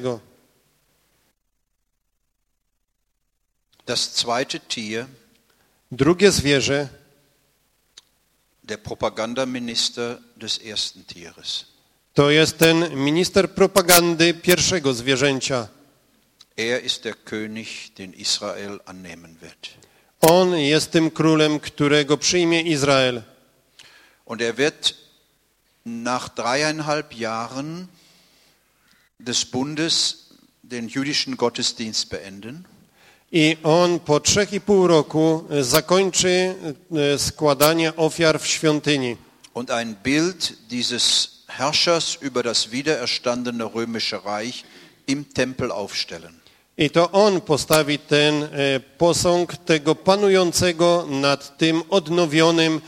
Das zweite Tier, Drugie zwierzę, der Propagandaminister des ersten Tieres. to jest ten minister propagandy pierwszego zwierzęcia. Er ist der König, den Israel annehmen wird. On jest tym królem, którego przyjmie Izrael. Und er wird nach 3,5 Jahren des Bundes den jüdischen Gottesdienst beenden. I on po 3,5 roku zakończy składanie ofiar w świątyni. Und ein Bild dieses Herrschers über das wiedererstandene römische Reich im Tempel aufstellen. I to on postawi ten posąg tego panującego nad tym odnowionym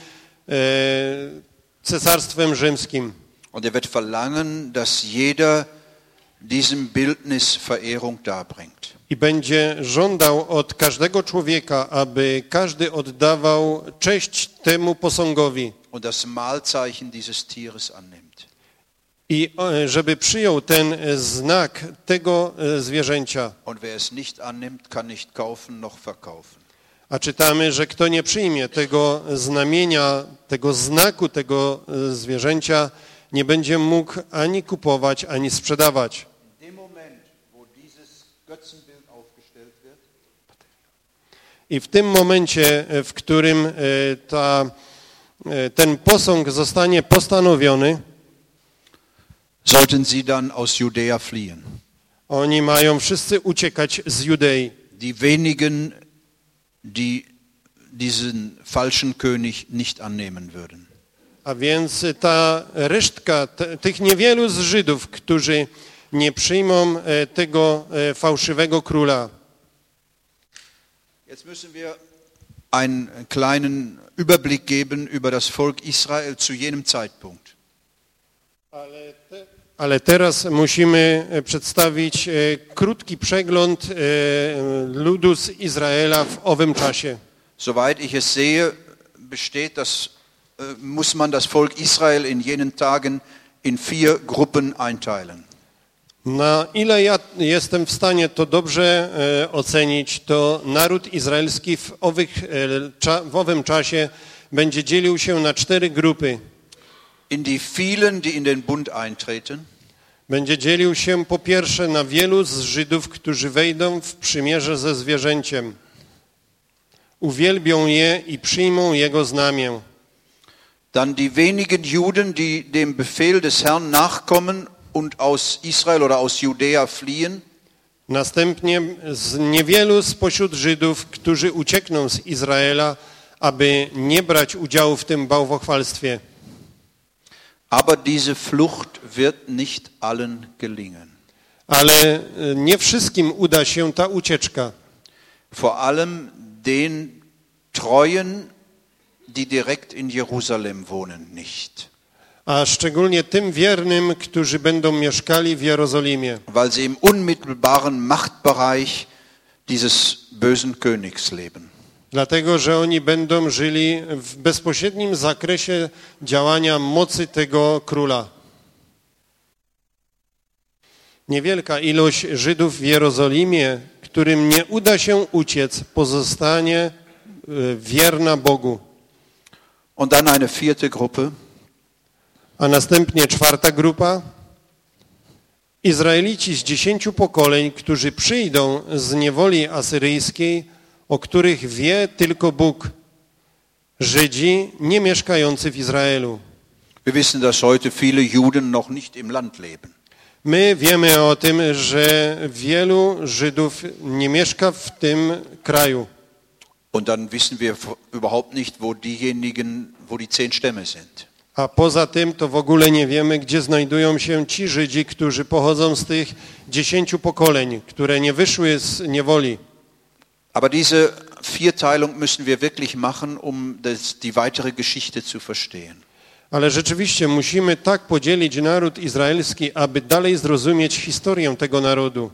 cesarstwem rzymskim. Und er wird verlangen, dass jeder diesem Bildnis Verehrung darbringt. I będzie żądał od każdego człowieka, aby każdy oddawał cześć temu posągowi. Und das Mahlzeichen dieses Tieres annimmt. I żeby przyjął ten znak tego zwierzęcia. Und wer es nicht annimmt, kann nicht kaufen noch verkaufen. A czytamy, że kto nie przyjmie tego znamienia, tego znaku tego zwierzęcia, nie będzie mógł ani kupować, ani sprzedawać. In dem Moment, wo dieses Götzenbild aufgestellt wird, I w tym momencie, w którym ten posąg zostanie postanowiony, sollten sie dann aus Judäa fliehen. oni mają wszyscy uciekać z Judei. Die wenigen, die diesen falschen König nicht annehmen würden. A więc ta resztka tych niewielu z Żydów, którzy nie przyjmą tego fałszywego króla. Jetzt müssen wir einen kleinen Überblick geben über das Volk Israel zu jenem Zeitpunkt. Ale teraz musimy przedstawić krótki przegląd ludu z Izraela w owym czasie. Soweit ich es sehe, besteht das muss man das Volk Israel in jenen Tagen in 4 Gruppen einteilen. Na ile ja jestem w stanie to dobrze ocenić, to naród izraelski w owym czasie będzie dzielił się na 4 grupy. In die vielen, die in den Bund eintreten. Będzie dzielił się po pierwsze na wielu z Żydów, którzy wejdą w przymierze ze zwierzęciem. Uwielbią je i przyjmą jego znamię. Dann die wenigen Juden, die dem Befehl des Herrn nachkommen und aus Israel oder aus Judäa fliehen. Następnie z niewielu spośród Żydów, którzy uciekną z Izraela, aby nie brać udziału w tym bałwochwalstwie. Aber diese Flucht wird nicht allen gelingen. Ale nie wszystkim uda się ta ucieczka. Vor allem den Treuen, die direkt in Jerusalem wohnen, nicht. A szczególnie tym wiernym, którzy będą mieszkali w Jerozolimie. Weil sie im unmittelbaren Machtbereich dieses bösen Königs leben. Dlatego, że oni będą żyli w bezpośrednim zakresie działania mocy tego króla. Niewielka ilość Żydów w Jerozolimie, którym nie uda się uciec, pozostanie wierna Bogu. Und dann eine 4. Gruppe. A następnie 4. grupa. Izraelici z 10 pokoleń, którzy przyjdą z niewoli asyryjskiej, o których wie tylko Bóg. Żydzi nie mieszkający w Izraelu. Wir wissen, dass heute viele Juden noch nicht im Land leben. My wiemy o tym, że wielu Żydów nie mieszka w tym kraju. Und dann wissen wir überhaupt nicht, wo die 10 Stämme sind. A poza tym to w ogóle nie wiemy, gdzie znajdują się ci Żydzi, którzy pochodzą z tych 10 pokoleń, które nie wyszły z niewoli. Aber diese Vierteilung müssen wir wirklich machen, um die weitere Geschichte zu verstehen. Ale rzeczywiście musimy tak podzielić naród izraelski, aby dalej zrozumieć historię tego narodu.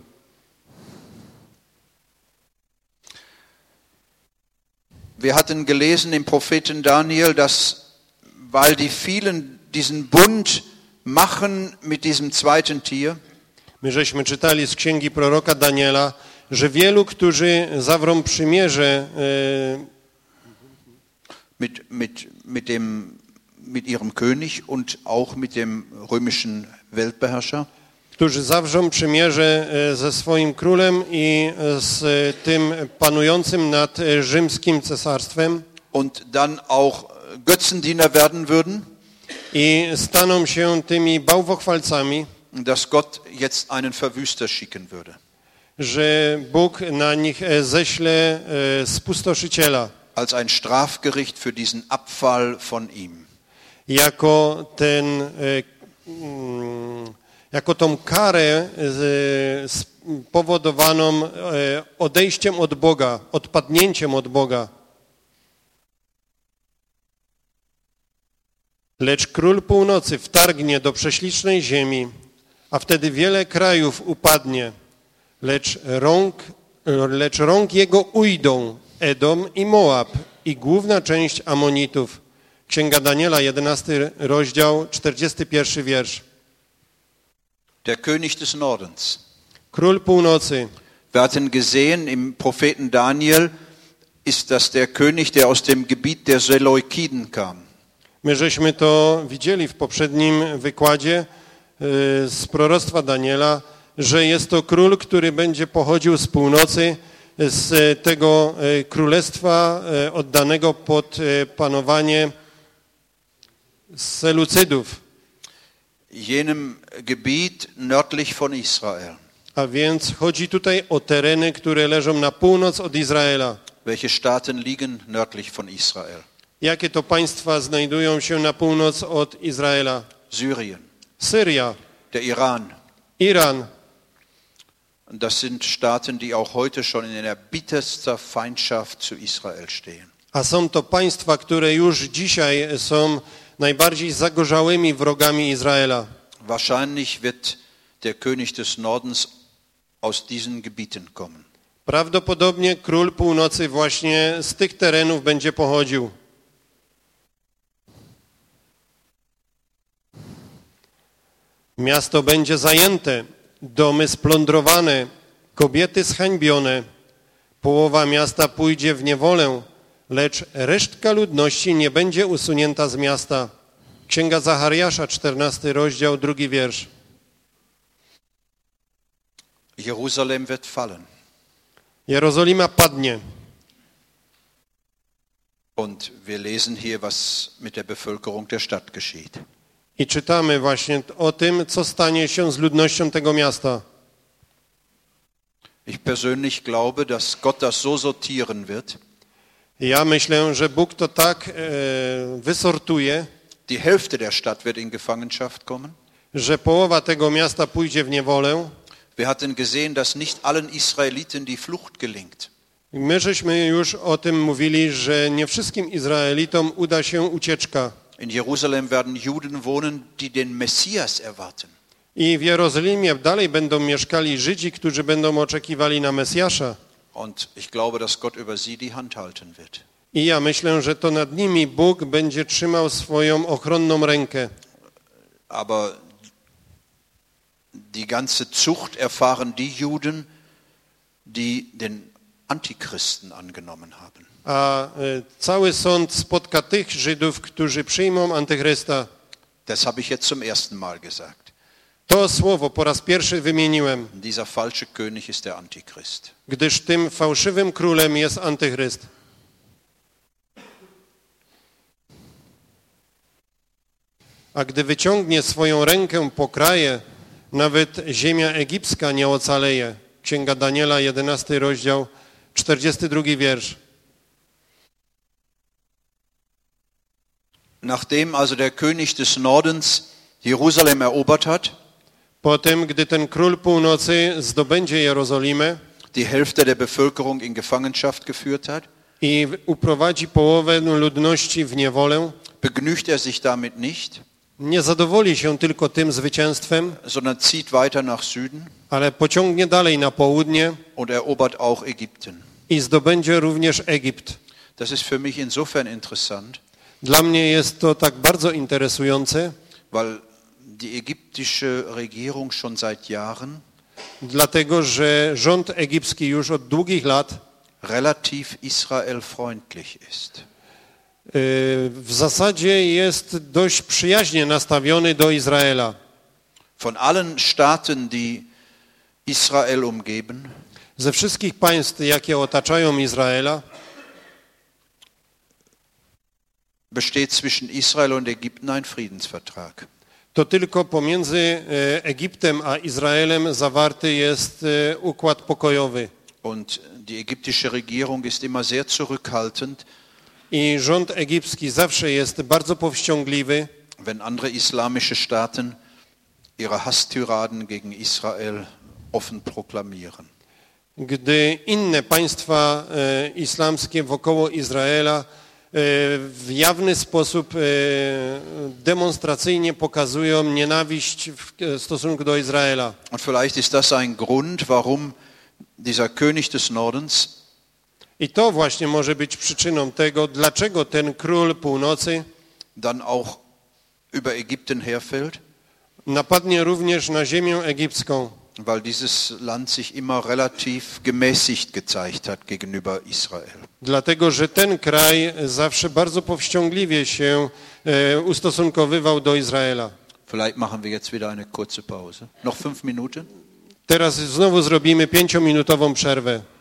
Wir hatten gelesen im Propheten Daniel, dass, weil die vielen diesen Bund machen mit diesem zweiten Tier, My żeśmy czytali z księgi proroka Daniela, że wielu, którzy zawrą przymierze mit ihrem König und auch mit dem römischen Weltbeherrscher, którzy zawrzą przymierze ze swoim królem i z tym panującym nad rzymskim cesarstwem. Und dann auch Götzendiener werden würden. I staną się tymi bałwochwalcami. Dass Gott jetzt einen Verwüster schicken würde. Że Bóg na nich ześle spustoszyciela. Als ein Strafgericht für diesen Abfall von ihm. Jako tą karę spowodowaną odejściem od Boga, odpadnięciem od Boga. Lecz król północy wtargnie do prześlicznej ziemi, a wtedy wiele krajów upadnie, lecz rąk jego ujdą Edom i Moab i główna część Amonitów. Księga Daniela, 11 rozdział, 41 wiersz. Der König des Nordens. Król północy. Wir hatten gesehen im Propheten Daniel ist das der König, der aus dem Gebiet der Seleukiden kam. My żeśmy to widzieli w poprzednim wykładzie z proroctwa Daniela, że jest to król, który będzie pochodził z północy, z tego królestwa oddanego pod panowanie Selucydów. Jenem Gebiet nördlich von Israel. A więc chodzi tutaj o tereny, które leżą na północ od Izraela. Welche Staaten liegen nördlich von Israel? Jakie to państwa znajdują się na północ od Izraela? Syrien. Syria. Der Iran. Iran. Das sind Staaten, die auch heute schon in einer bitterster Feindschaft zu Israel stehen. A są to państwa, które już dzisiaj są najbardziej zagorzałymi wrogami Izraela. Wahrscheinlich wird der König des Nordens aus diesen Gebieten kommen. Prawdopodobnie król północy właśnie z tych terenów będzie pochodził. Miasto będzie zajęte, domy splądrowane, kobiety zhańbione. Połowa miasta pójdzie w niewolę, lecz resztka ludności nie będzie usunięta z miasta. Księga Zachariasza, 14 rozdział, 2 wiersz. Jerusalem wird fallen. Jerozolima padnie. Und wir lesen hier, was mit der Bevölkerung der Stadt geschieht. I czytamy właśnie o tym, co stanie się z ludnością tego miasta. Ich persönlich glaube, dass Gott das so sortieren wird. Ja myślę, że Bóg to tak wysortuje, Die Hälfte der Stadt wird in Gefangenschaft kommen. że połowa tego miasta pójdzie w niewolę. Wir hatten gesehen, dass nicht allen Israeliten die Flucht gelingt. My żeśmy już o tym mówili, że nie wszystkim Izraelitom uda się ucieczka. In Jerusalem werden Juden wohnen, die den Messias erwarten. I w Jerozolimie dalej będą mieszkali Żydzi, którzy będą oczekiwali na Mesjasza. Und ich glaube, dass Gott über sie die Hand halten wird. I ja myślę, że to nad nimi Bóg będzie trzymał swoją ochronną rękę. Aber die ganze Zucht erfahren die Juden, die den Antichristen angenommen haben. A cały sąd spotka tych Żydów, którzy przyjmą Antychrysta. Das habe ich jetzt zum ersten Mal gesagt. To słowo po raz pierwszy wymieniłem, Dieser falsche König ist der Antichrist. gdyż tym fałszywym królem jest Antychryst. A gdy wyciągnie swoją rękę po kraje, nawet ziemia egipska nie ocaleje. Księga Daniela, 11 rozdział, 42 wiersz. Nachdem also der König des Nordens Jerusalem erobert hat, Potem, gdy ten król północy zdobędzie Jerozolimę die Hälfte der Bevölkerung in Gefangenschaft geführt hat, i uprowadzi połowę ludności w niewolę, begnügt er sich damit nicht, nie zadowoli się tylko tym zwycięstwem, sondern zieht weiter nach Süden ale pociągnie dalej na południe und erobert auch Ägypten. i zdobędzie również Egipt. Das ist für mich insofern interessant, Dla mnie jest to tak bardzo interesujące, weil die ägyptische Regierung schon seit Jahren dlatego że rząd egipski już od długich lat relativ israelfreundlich ist. w zasadzie jest dość przyjaźnie nastawiony do Izraela. Von allen Staaten, die Israel umgeben, Ze wszystkich państw, jakie otaczają Izraela, besteht zwischen Israel und Ägypten ein Friedensvertrag. to tylko pomiędzy Egiptem a Izraelem zawarty jest układ pokojowy. Und die ägyptische Regierung ist immer sehr zurückhaltend, I rząd egipski zawsze jest bardzo powściągliwy, wenn andere islamische Staaten ihre Hasstyraden gegen Israel offen proklamieren. gdy inne państwa islamskie wokoło Izraela w jawny sposób demonstracyjnie pokazują nienawiść w stosunku do Izraela. Und vielleicht ist das ein Grund, warum dieser König des Nordens I to właśnie może być przyczyną tego, dlaczego ten król północy dann auch über Ägypten herfällt, napadnie również na ziemię egipską, weil dieses Land sich immer relativ gemäßigt gezeigt hat gegenüber Israel. dlatego że ten kraj zawsze bardzo powściągliwie się ustosunkowywał do Izraela. Vielleicht machen wir jetzt wieder eine kurze Pause. Noch 5 Minuten? Teraz znowu zrobimy 5-minutową przerwę.